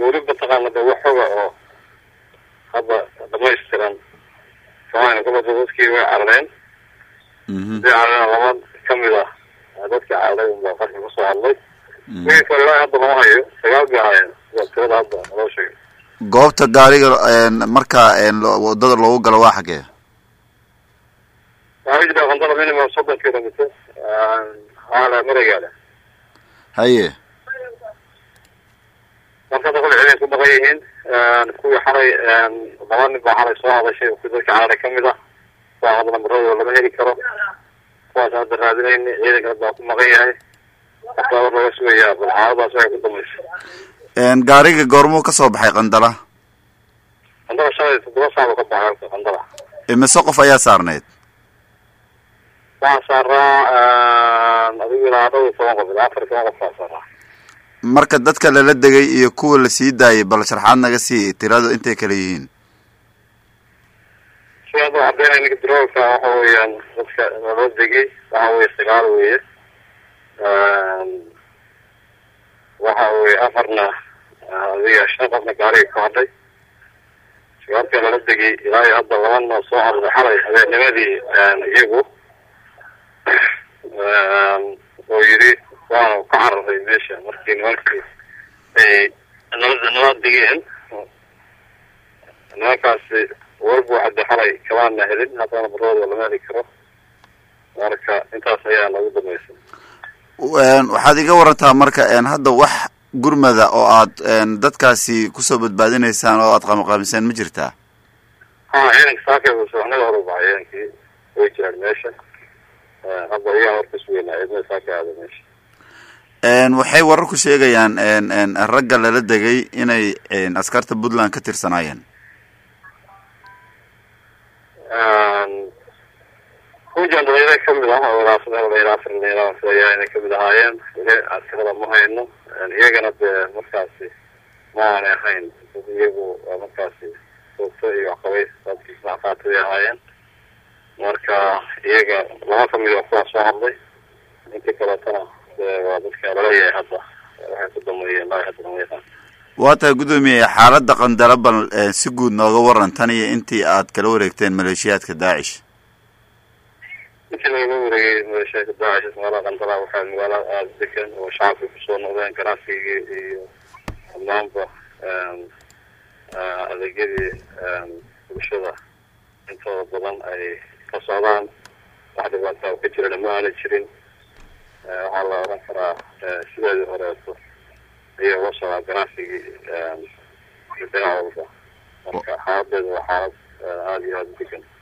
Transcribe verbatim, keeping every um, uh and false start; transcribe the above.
ولي بتقال بوحوه أو هذا ما يسترن كمان كل جزء وعرضين دي على غمض كملة هذاك عليهم بقى مصر الله كيف لا هذا ما هي سجال جاهين وكذا هذا ولا شيء goobta gaariga marka wadada loogu galo waa xagee waxay jira qandara minimum soddon kilomitir ala maragaala haye marka dadku waxay ku baqayeen kuwa xaray badan ba xaray soo hadashay ku dadka caara kamida waa hadal marada lama heli karo waa saad raadineen ciidanka baa ku maqan yahay waxaa laga sugayaa balcaadaas ay ku dameyso een gaariga goormo ka soo baxay qandala qandala shalay toddoba saac ka baxay qandala imise qof ayaa saarneed waa saaraa adigu ilaa dhowr toban qof afar toban qof saaraa marka dadka la degay iyo kuwa la sii daayay bal sharxaad naga sii tirado intay kala yihiin sidoo ardayda inta droogka waxa weeyaan dadka la degay waxa weey sagaal weeye waxa weey afarna adiga shan qofna gaariga ku hadhay sagaalka la degay ilaa hadda labana soo arday xalay habeennimadii iyagu oo yiri waa ka carray meesha markii nimankii ay nabada nabad degeen nimankaasi warbu hadda xalay kabaana helin haddana barooda lama heli karo marka intaas ayaa lagu dameysay waxaad iga warantaa marka hadda wax gurmada oo aad dadkaasi kusoo badbaadinaysaan oo aad qamqaamiseen ma jirtaa haa ciidanka saaka soo anaga hore baayeenkii way jiraan meesha hadda ayaa horta sugeynaa ciidamada saaka aada meesha een waxay warar ku sheegayaan een een ragga lala degay inay askarta Puntland ka tirsanaayeen een kujan dhallinyaro kamid ah oo raasada dhallinyaro afar dhallinyaro ayaa inay kamid ahaayeen askarada ma hayno iyagana markaasi ma aanay ahayn iyagu markaasi sababto iyo qabays dadkiisa qaatay ahaayeen marka iyaga laba kamid ah kuwa soo hadlay inta kale tana waa dadka laleeyahay hadda waxay ku dameeyeen ilaa hadda ma yaqaan waata gudoomiye xaaladda qandala bal si guud nooga waran tan iyo intii aad kala wareegteen maleeshiyaadka daacish intii laga wareegay maleeshiyaadka daacish magaalada qandala waxaa magaalada aada degan oo shacabka kusoo noqdeen ganacsiga iyo dhammaanba adeegyadii bulshada intooda badan ay ka socdaan wax dhibaataa ka jirana ma aana jirin waxaa la oran karaa sideedii horeeto ayaa uga socdaa ganacsigii dhinac walba marka xaaladeedu waa xaalad aada iyo aada u degan